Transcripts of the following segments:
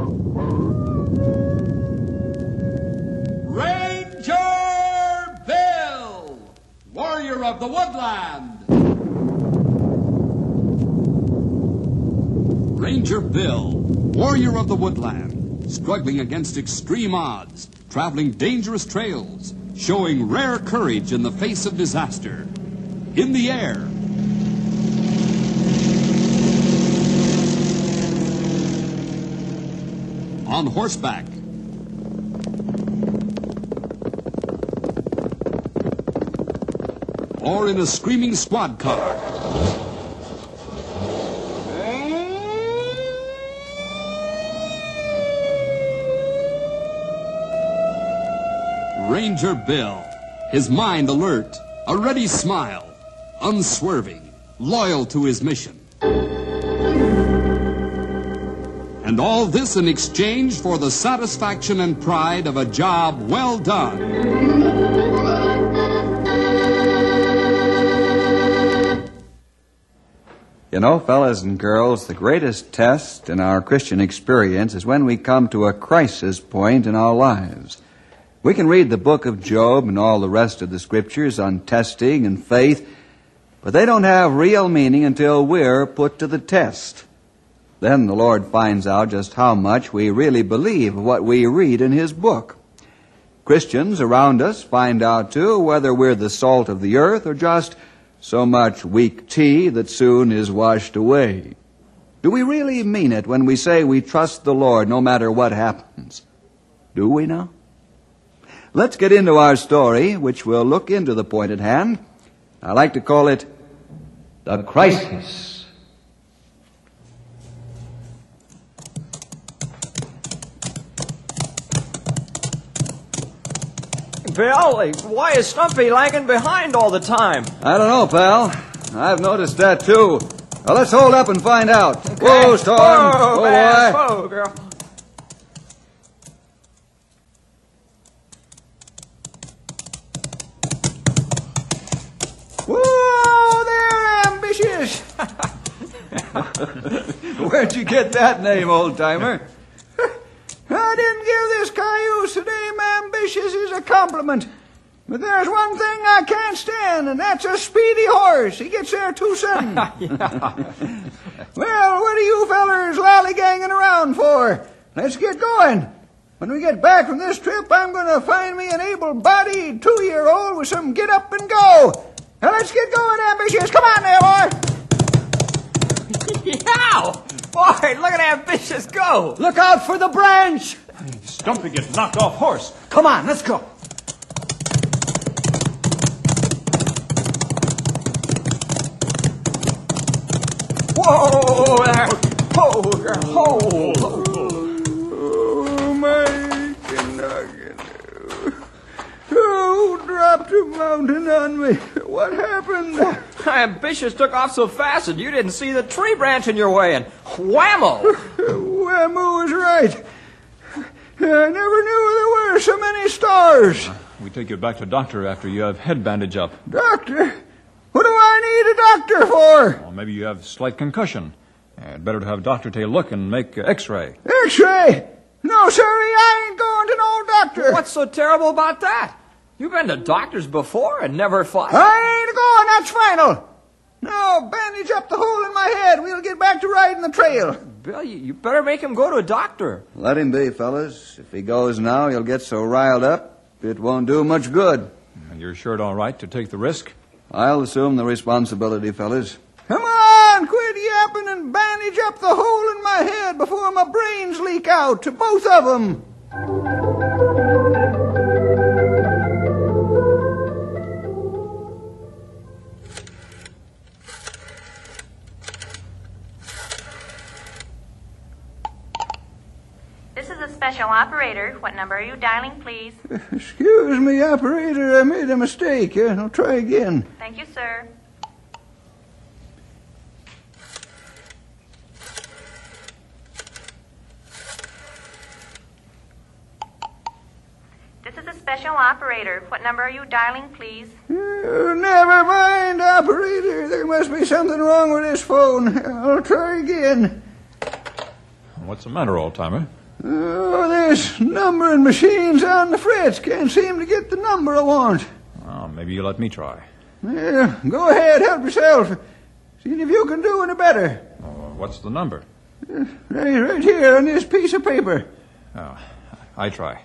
Ranger Bill, warrior of the woodland. Ranger Bill, warrior of the woodland, struggling against extreme odds, traveling dangerous trails, showing rare courage in the face of disaster. In the air, on horseback, or in a screaming squad car. Ranger Bill, his mind alert, a ready smile, unswerving, loyal to his mission. And all this in exchange for the satisfaction and pride of a job well done. You know, fellas and girls, the greatest test in our Christian experience is when we come to a crisis point in our lives. We can read the book of Job and all the rest of the scriptures on testing and faith, but they don't have real meaning until we're put to the test. Then the Lord finds out just how much we really believe what we read in His book. Christians around us find out, too, whether we're the salt of the earth or just so much weak tea that soon is washed away. Do we really mean it when we say we trust the Lord no matter what happens? Do we now? Let's get into our story, which will look into the point at hand. I like to call it The Crisis. Bill, why is Stumpy lagging behind all the time? I don't know, pal. I've noticed that, too. Now, let's hold up and find out. Okay. Whoa, Storm. Whoa, boy. Whoa, girl. Whoa, they're ambitious. Where'd you get that name, old-timer? I didn't give this cayuse the name ambitious as a compliment. But there's one thing I can't stand, and that's a speedy horse. He gets there too sudden. Well, what are you fellers lollyganging around for? Let's get going. When we get back from this trip, I'm going to find me an able-bodied 2-year-old with some get up and go. Now let's get going, ambitious. Come on there, boy. Yow! Boy, look at Ambitious go. Look out for the branch. Stumpy gets knocked off horse. Come on, let's go. Whoa there. Ho, girl, ho. Oh, my nugget. Who dropped a mountain on me? What happened? Ambitious took off so fast that you didn't see the tree branch in your way, and whammo! Whammo was right. I never knew there were so many stars. We take you back to doctor after you have head bandage up. Doctor? What do I need a doctor for? Well, maybe you have slight concussion. Better to have Dr. Tay look and make X-ray. X-ray? No, sir, I ain't going to no doctor. What's so terrible about that? You've been to doctors before and never fought. I ain't going, that's final. Now, bandage up the hole in my head. We'll get back to riding the trail. Bill, you better make him go to a doctor. Let him be, fellas. If he goes now, he'll get so riled up, it won't do much good. And you're sure all right to take the risk? I'll assume the responsibility, fellas. Come on, quit yapping and bandage up the hole in my head before my brains leak out to both of them. This is a special operator. What number are you dialing, please? Excuse me, operator. I made a mistake. I'll try again. Thank you, sir. This is a special operator. What number are you dialing, please? Never mind, operator. There must be something wrong with this phone. I'll try again. What's the matter, old-timer? Oh, this numbering machine's on the fritz. Can't seem to get the number I want. Oh, maybe you let me try. Yeah, go ahead, help yourself. See if you can do any better. What's the number? Right here on this piece of paper. Oh, I try.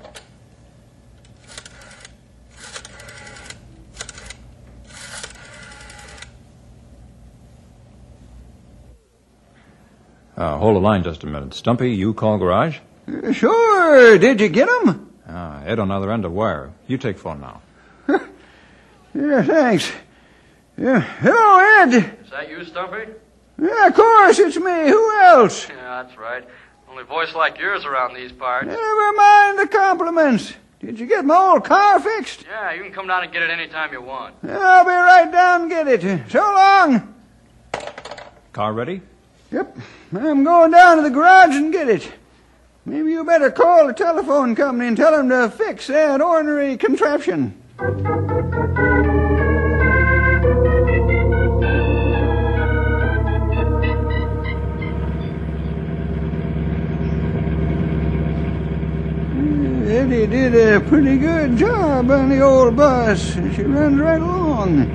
Hold the line just a minute. Stumpy, you call garage? Sure. Did you get 'em? Ed on the other end of wire. You take phone now. Yeah, thanks. Yeah. Hello, Ed. Is that you, Stumpy? Yeah, of course, it's me. Who else? Yeah, that's right. Only voice like yours around these parts. Never mind the compliments. Did you get my old car fixed? Yeah, you can come down and get it any time you want. I'll be right down and get it. So long. Car ready? Yep. I'm going down to the garage and get it. Maybe you better call the telephone company and tell them to fix that ornery contraption. Eddie did a pretty good job on the old bus. She runs right along.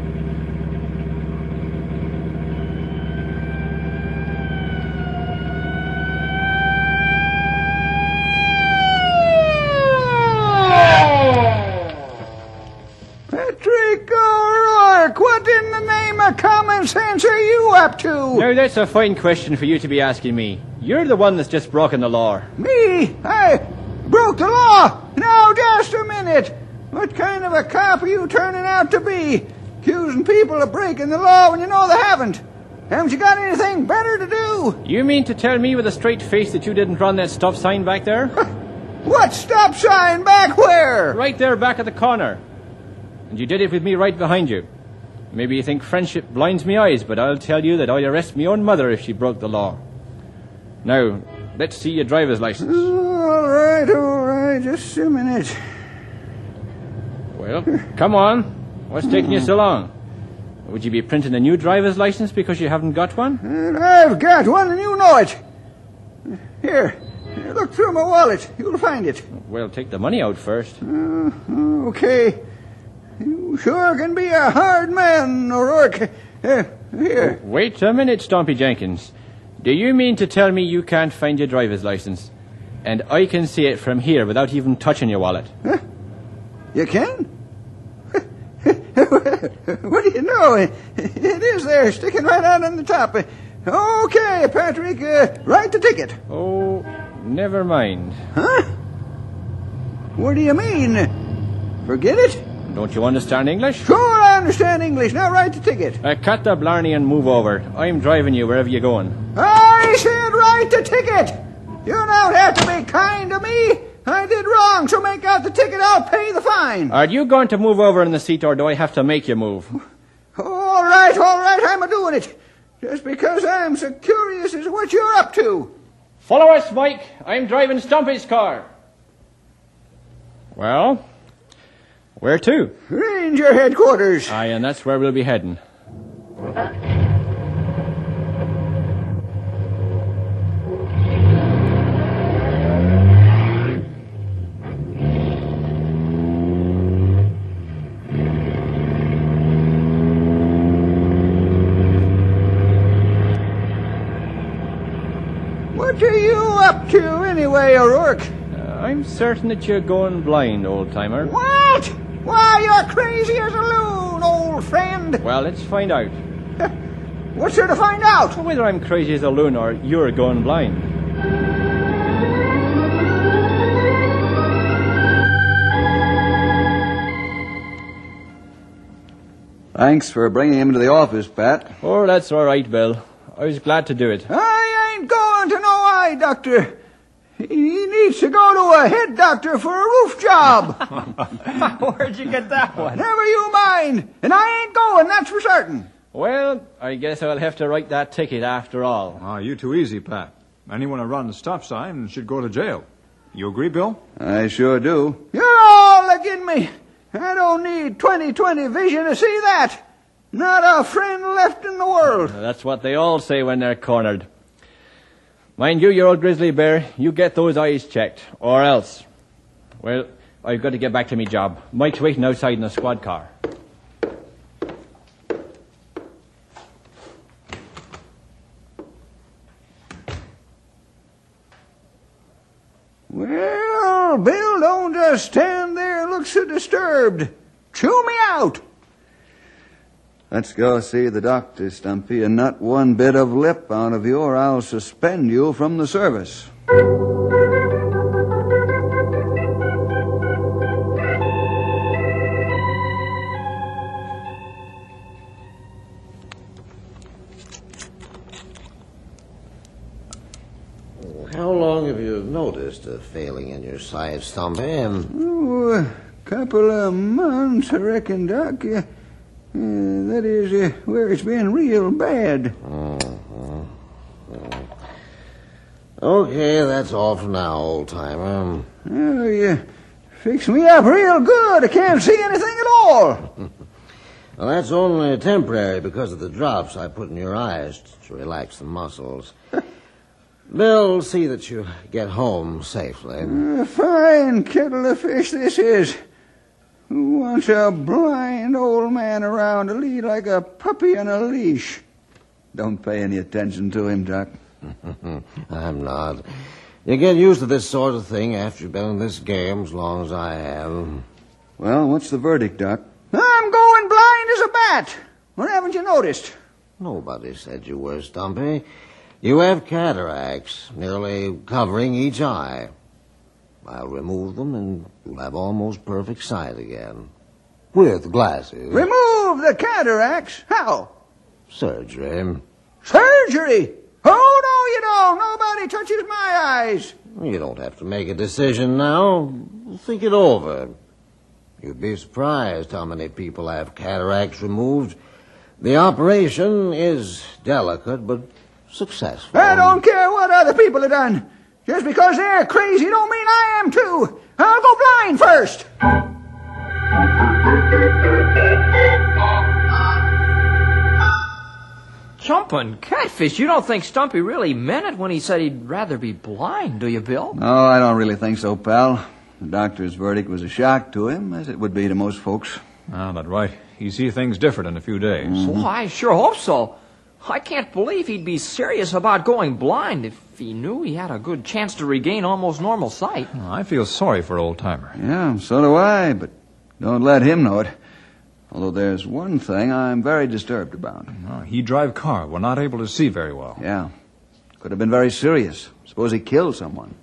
Patrick O'Rourke, what in the name of common sense are you up to? Now, that's a fine question for you to be asking me. You're the one that's just broken the law. Me? I broke the law? Now, just a minute. What kind of a cop are you turning out to be? Accusing people of breaking the law when you know they haven't. Haven't you got anything better to do? You mean to tell me with a straight face that you didn't run that stop sign back there? What stop sign back where? Right there back at the corner. And you did it with me right behind you. Maybe you think friendship blinds me eyes, but I'll tell you that I'd arrest me own mother if she broke the law. Now, let's see your driver's license. All right, just a minute. Well, come on. What's taking you so long? Would you be printing a new driver's license because you haven't got one? I've got one and you know it. Here, look through my wallet. You'll find it. Well, take the money out first. Okay. You sure can be a hard man, O'Rourke. Here. Wait a minute, Stompy Jenkins. Do you mean to tell me you can't find your driver's license? And I can see it from here without even touching your wallet. Huh? You can? What do you know? It is there, sticking right out on the top. Okay, Patrick, write the ticket. Oh, never mind. Huh? What do you mean? Forget it? Don't you understand English? Sure, I understand English. Now write the ticket. Cut the blarney and move over. I'm driving you wherever you're going. I said write the ticket. You don't have to be kind to me. I did wrong, so make out the ticket. I'll pay the fine. Are you going to move over in the seat, or do I have to make you move? All right, I'm a-doing it. Just because I'm so curious as to what you're up to. Follow us, Mike. I'm driving Stumpy's car. Well, where to? Ranger headquarters. Aye, and that's where we'll be heading. What are you up to anyway, O'Rourke? I'm certain that you're going blind, old-timer. What? Why, you're crazy as a loon, old friend. Well, let's find out. What's there to find out? Whether I'm crazy as a loon or you're going blind. Thanks for bringing him to the office, Pat. Oh, that's all right, Bill. I was glad to do it. I ain't going to no eye doctor. He needs to go to a head doctor for a roof job. Where'd you get that one? Never you mind. And I ain't going, that's for certain. Well, I guess I'll have to write that ticket after all. You too easy, Pat. Anyone who runs a stop sign should go to jail. You agree, Bill? I sure do. You're all agin me. I don't need 20/20 vision to see that. Not a friend left in the world. That's what they all say when they're cornered. Mind you old grizzly bear, you get those eyes checked, or else. Well, I've got to get back to me job. Mike's waiting outside in a squad car. Well, Bill, don't just stand there and look so disturbed. Chew me out. Let's go see the doctor, Stumpy, and not one bit of lip out of you, or I'll suspend you from the service. How long have you noticed a failing in your sight, Stumpy? Oh, a couple of months, I reckon, Doc. That is where it's been real bad. Okay, that's all for now, old-timer. Oh, you fix me up real good. I can't see anything at all. Well, that's only temporary because of the drops I put in your eyes to relax the muscles. Bill, see that you get home safely. A fine kettle of fish this is. Who wants a blind old man around to lead like a puppy on a leash? Don't pay any attention to him, Doc. I'm not. You get used to this sort of thing after you've been in this game as long as I have. Well, what's the verdict, Doc? I'm going blind as a bat. What haven't you noticed? Nobody said you were, Stumpy. You have cataracts, nearly covering each eye. I'll remove them and you'll have almost perfect sight again. With glasses. Remove the cataracts? How? Surgery. Surgery? Oh, no, you don't. Nobody touches my eyes. You don't have to make a decision now. Think it over. You'd be surprised how many people have cataracts removed. The operation is delicate, but successful. I don't care what other people have done. Just because they're crazy don't mean I am too. I'll go blind first. Jumping catfish, you don't think Stumpy really meant it when he said he'd rather be blind, do you, Bill? No, I don't really think so, pal. The doctor's verdict was a shock to him, as it would be to most folks. Ah, that's right. He see things different in a few days. Well, I sure hope so. I can't believe he'd be serious about going blind if he knew he had a good chance to regain almost normal sight. I feel sorry for old-timer. Yeah, so do I, but don't let him know it. Although there's one thing I'm very disturbed about. He drive car. We're not able to see very well. Yeah. Could have been very serious. Suppose he killed someone.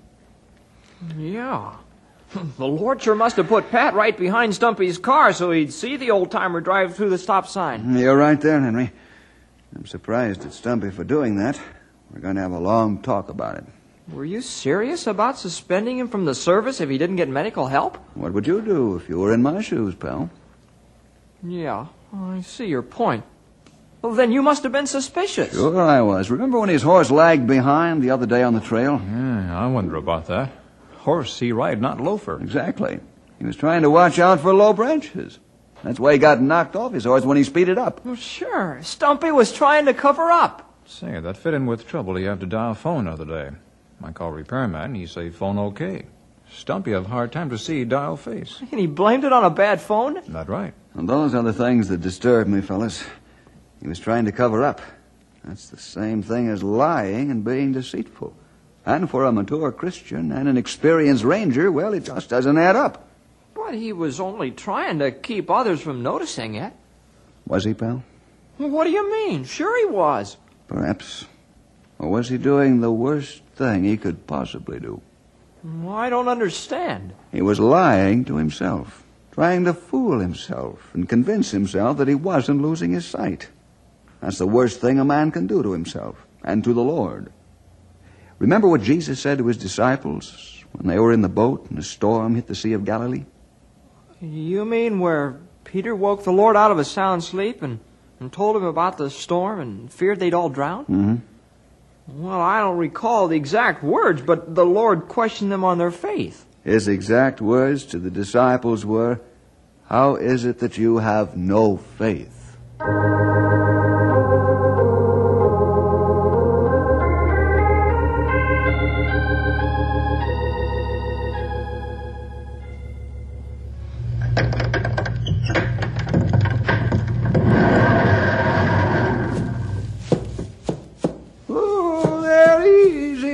Yeah. The Lord sure must have put Pat right behind Stumpy's car so he'd see the old-timer drive through the stop sign. You're right there, Henry. I'm surprised at Stumpy for doing that. We're going to have a long talk about it. Were you serious about suspending him from the service if he didn't get medical help? What would you do if you were in my shoes, pal? Yeah, I see your point. Well, then you must have been suspicious. Sure I was. Remember when his horse lagged behind the other day on the trail? Yeah, I wonder about that. Horse he ride, not loafer. Exactly. He was trying to watch out for low branches. That's why he got knocked off his horse when he speeded up. Well, sure. Stumpy was trying to cover up. Say, that fit in with trouble he had to dial phone the other day. I call repairman, he say phone okay. Stumpy have a hard time to see dial face. And he blamed it on a bad phone? That's right. And those are the things that disturb me, fellas. He was trying to cover up. That's the same thing as lying and being deceitful. And for a mature Christian and an experienced ranger, well, it just doesn't add up. But he was only trying to keep others from noticing it. Was he, pal? What do you mean? Sure he was. Perhaps. Or was he doing the worst thing he could possibly do? Well, I don't understand. He was lying to himself, trying to fool himself and convince himself that he wasn't losing his sight. That's the worst thing a man can do to himself and to the Lord. Remember what Jesus said to his disciples when they were in the boat and a storm hit the Sea of Galilee? You mean where Peter woke the Lord out of a sound sleep and told him about the storm and feared they'd all drown? Mm-hmm. Well, I don't recall the exact words, but the Lord questioned them on their faith. His exact words to the disciples were, "How is it that you have no faith?"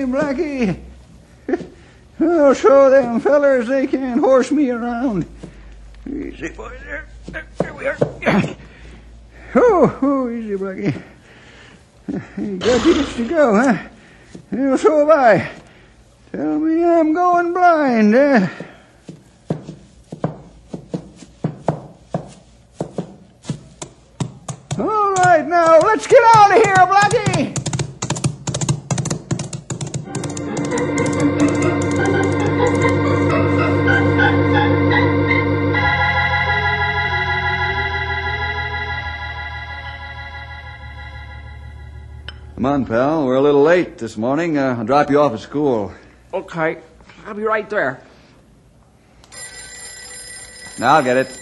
Blackie. I'll show them fellers they can't horse me around. Easy, boy, there. There we are. Oh, easy, Blackie. You got this to go, huh? Well, so have I. Tell me I'm going blind, eh? All right, now, let's get out of here, Blackie! Come on, pal. We're a little late this morning. I'll drop you off at school. Okay. I'll be right there. Now I'll get it.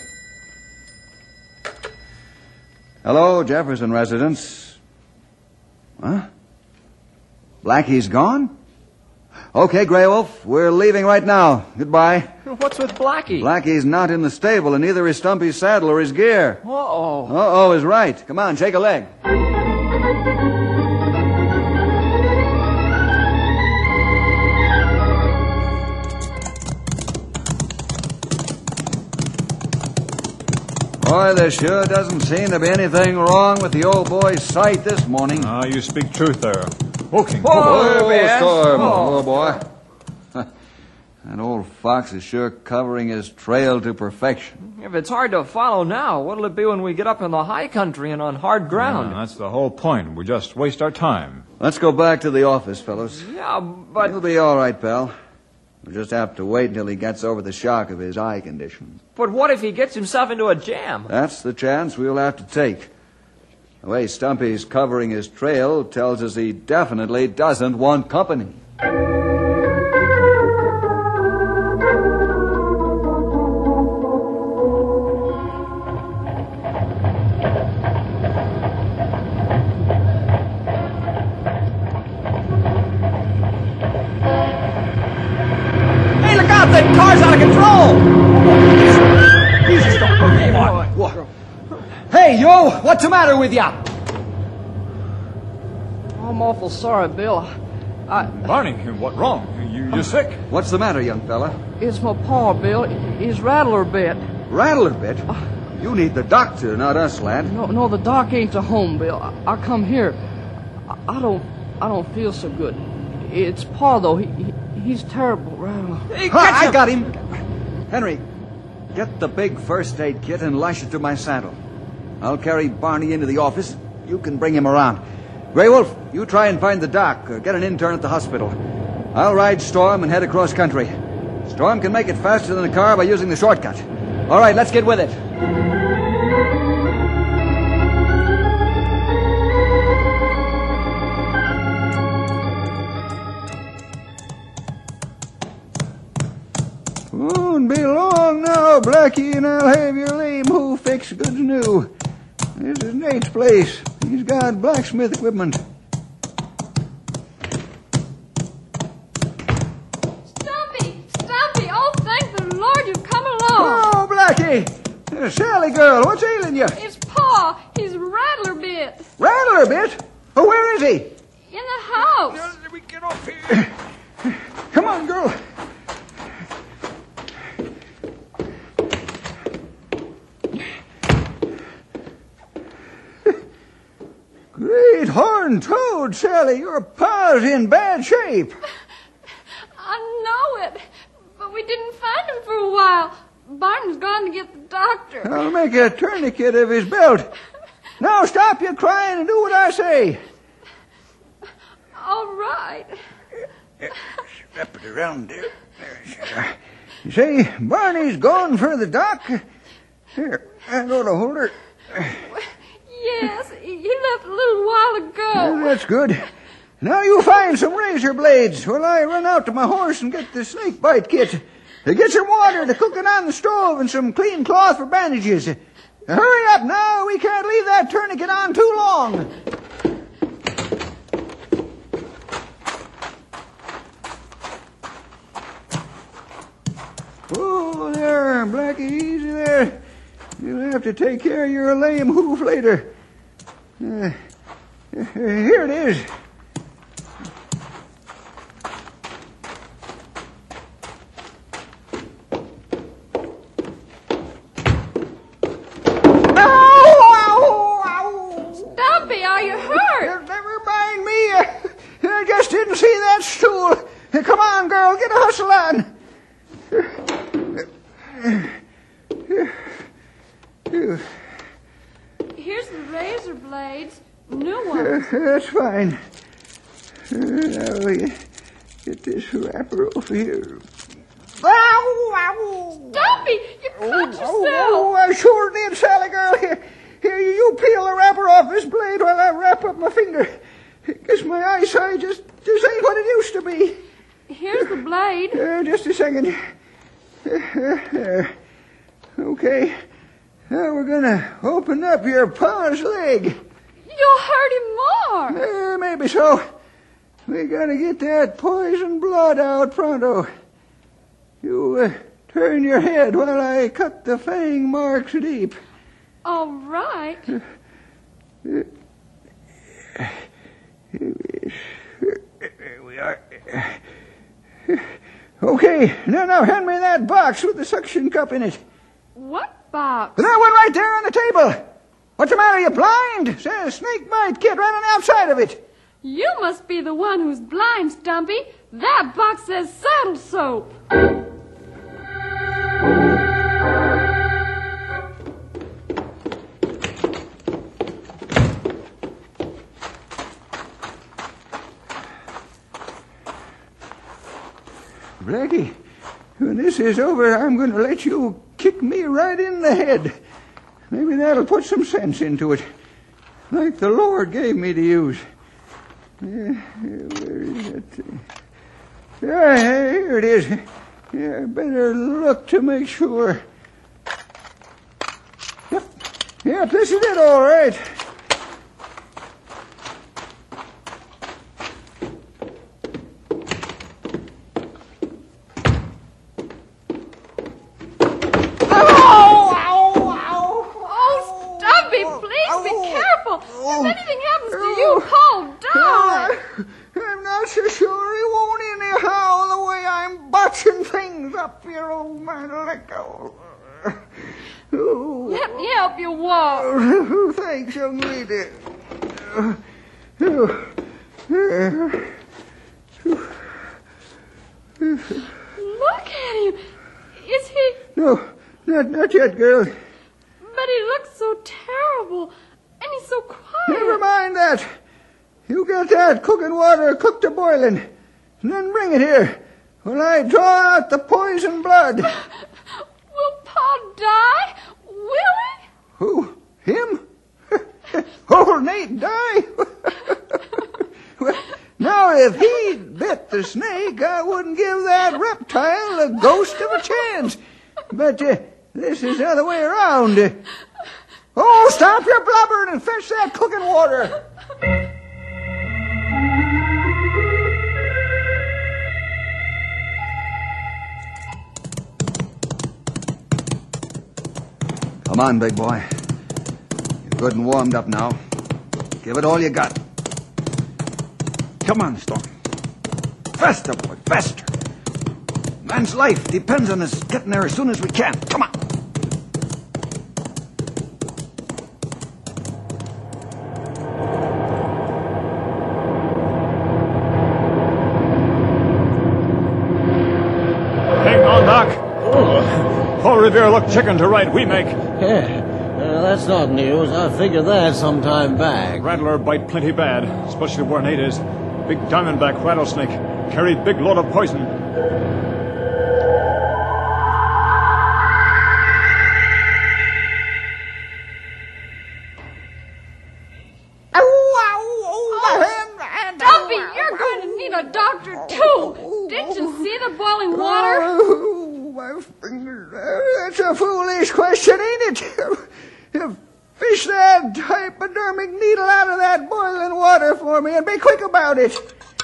Hello, Jefferson residence. Huh? Blackie's gone? Okay, Grey Wolf, we're leaving right now. Goodbye. What's with Blackie? Blackie's not in the stable, and neither is Stumpy's saddle or his gear. Uh-oh. Uh-oh is right. Come on, shake a leg. Boy, there sure doesn't seem to be anything wrong with the old boy's sight this morning. Ah, you speak truth there. Woking. Whoa, man. Storm. Whoa. Oh, boy. That old fox is sure covering his trail to perfection. If it's hard to follow now, what'll it be when we get up in the high country and on hard ground? Yeah, that's the whole point. We just waste our time. Let's go back to the office, fellows. Yeah, but... You'll be all right, pal. We'll just have to wait until he gets over the shock of his eye condition. But what if he gets himself into a jam? That's the chance we'll have to take. The way Stumpy's covering his trail tells us he definitely doesn't want company. Hey, look out! That car's out of control! Hey, yo, what's the matter with ya? I'm awful sorry, Bill. Barney, what wrong? You sick? What's the matter, young fella? It's my paw, Bill. He's rattler bit. Rattler bit? You need the doctor, not us, lad. No, the doc ain't to home, Bill. I come here. I don't feel so good. It's paw though. He's terrible rattler. Hey, I got him. Henry, get the big first aid kit and lash it to my saddle. I'll carry Barney into the office. You can bring him around. Grey Wolf, you try and find the doc or get an intern at the hospital. I'll ride Storm and head across country. Storm can make it faster than the car by using the shortcut. All right, let's get with it. Won't be long now, Blackie, and I'll have your lame hoof fixed good as new. This is Nate's place. He's got blacksmith equipment. Stumpy! Oh, thank the Lord you've come along. Oh, Blackie! Sally girl, what's ailing you? It's Pa. He's rattler bit. Rattler bit? Oh, where is he? In the house. Let me get off here. Come on, girl. Great horn toad, Sally. Your pa's in bad shape. I know it, but we didn't find him for a while. Barton's gone to get the doctor. I'll make a tourniquet of his belt. Now stop your crying and do what I say. All right. Wrap it around there. You say Barney's gone for the doc? Here, I go to hold her. Yes, he left a little while ago. Well, that's good. Now you find some razor blades while I run out to my horse and get the snake bite kit. Get some water to cook it on the stove and some clean cloth for bandages. Hurry up now. We can't leave that tourniquet on too long. Oh, there, Blackie. Easy there. You'll have to take care of your lame hoof later. Here it is. Hustle on. Here's the razor blades. New ones. That's fine. Now we get this wrapper over here. Stumpy, you cut yourself. Oh, I sure did, Sally girl. Here, you peel the wrapper off this blade while I wrap up my finger. Guess my eyesight just ain't what it used to be. Here's the blade. Just a second. Okay. Now we're gonna open up your pa's leg. You'll hurt him more. Maybe so. We gotta get that poison blood out pronto. You turn your head while I cut the fang marks deep. All right. There we are. Okay, now hand me that box with the suction cup in it. What box? That one right there on the table. What's the matter, you blind? Says snake bite kit running outside of it. You must be the one who's blind, Stumpy. That box says saddle soap. Blackie, when this is over, I'm going to let you kick me right in the head. Maybe that'll put some sense into it, like the Lord gave me to use. Where is that thing? Here it is. Yeah, better look to make sure. Yep, this is it, all right. If anything happens to you, Paul, die! I'm not so sure he won't anyhow, the way I'm botching things up here, old man. Let go. Let me help you walk. Thanks, young lady. Look at him. Is he... No, not yet, girl. But he looks so terrible. And he's so quiet. Never mind that. You get that cooking water cooked to boiling, and then bring it here while I draw out the poison blood. Will Pa die? Will he? Who? Him? Old Nate die? Well, now, if he bit the snake, I wouldn't give that reptile a ghost of a chance. But this is the other way around. Oh, stop your blubbering and fetch that cooking water. Come on, big boy. You're good and warmed up now. Give it all you got. Come on, Storm. Faster, boy, faster. Man's life depends on us getting there as soon as we can. Come on. Paul Revere look chicken to right we make. Yeah, that's not news. I figured that some time back. Rattler bite plenty bad, especially where Nate is. Big diamondback rattlesnake. Carried big load of poison. Stumpy, you're going to need a doctor, too. Didn't you see the boiling water? Oh, my fingers. That's a foolish question, ain't it? Fish that hypodermic needle out of that boiling water for me and be quick about it.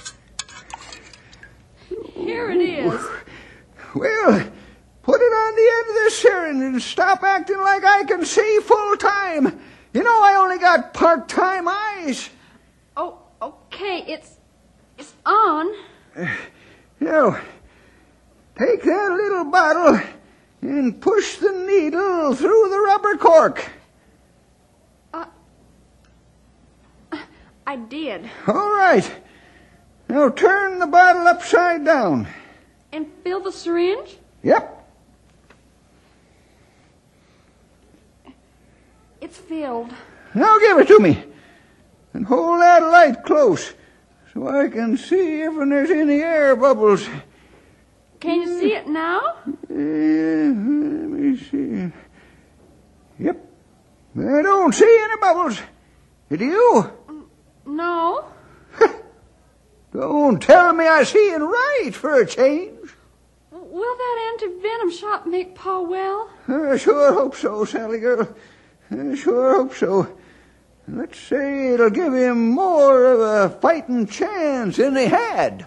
Here it is. Well, put it on the end of this syringe and stop acting like I can see full time. You know I only got part-time eyes. Oh, okay, it's on. Now, take that little bottle and push the needle through the rubber cork. I did. All right. Now turn the bottle upside down. And fill the syringe? Yep. It's filled. Now give it to me. And hold that light close so I can see if there's any air bubbles. Can you see it now? Let me see. Yep. I don't see any bubbles. Do you? No. Don't tell me I see it right for a change. Will that anti-venom shot make Pa well? I sure hope so, Sally girl. I sure hope so. Let's say it'll give him more of a fighting chance than he had.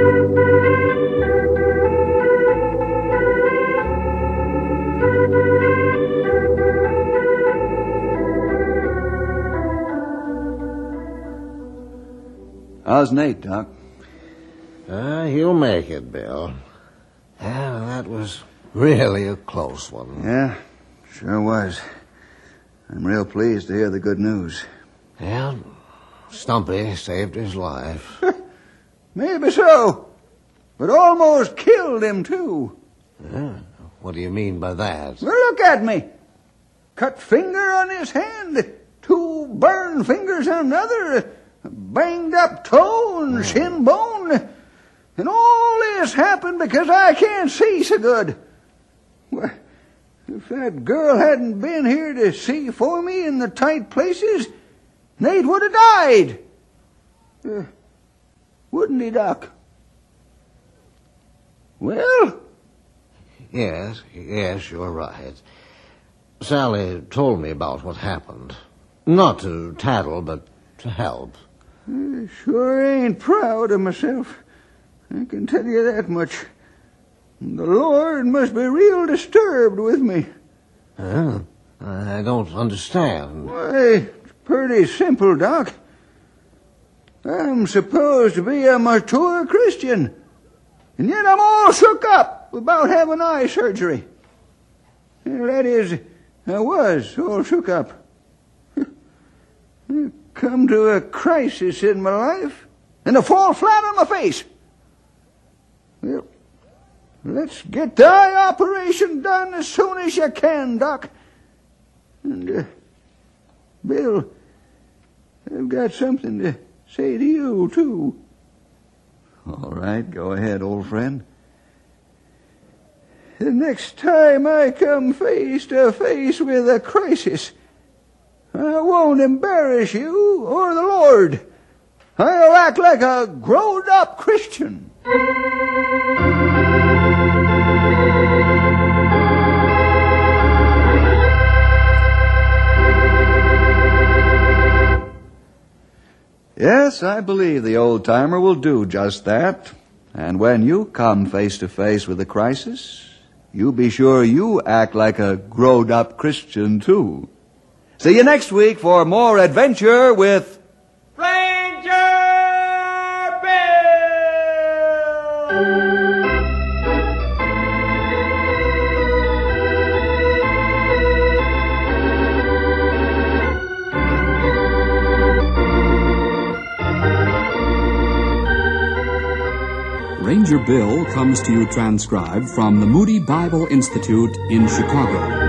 How's Nate, Doc? He'll make it, Bill. That was really a close one. Yeah, sure was. I'm real pleased to hear the good news. Yeah, Stumpy saved his life. Maybe so, but almost killed him, too. Yeah. What do you mean by that? Well, look at me. Cut finger on his hand, 2 burned fingers on another, banged up toe and shin bone. And all this happened because I can't see so good. Well, if that girl hadn't been here to see for me in the tight places, Nate would have died. Wouldn't he, Doc? Well? Yes, you're right. Sally told me about what happened. Not to tattle, but to help. I sure ain't proud of myself. I can tell you that much. The Lord must be real disturbed with me. I don't understand. Why, it's pretty simple, Doc. I'm supposed to be a mature Christian, and yet I'm all shook up about having eye surgery. Well, that is, I was all shook up. I come to a crisis in my life, and I fall flat on my face. Well, let's get the eye operation done as soon as you can, Doc. And, Bill, I've got something to say to you, too. All right, go ahead, old friend. The next time I come face to face with a crisis, I won't embarrass you or the Lord. I'll act like a grown-up Christian. Yes, I believe the old-timer will do just that. And when you come face to face with a crisis, you be sure you act like a grown-up Christian, too. See you next week for more adventure with Ranger Bill! Ranger Bill comes to you transcribed from the Moody Bible Institute in Chicago.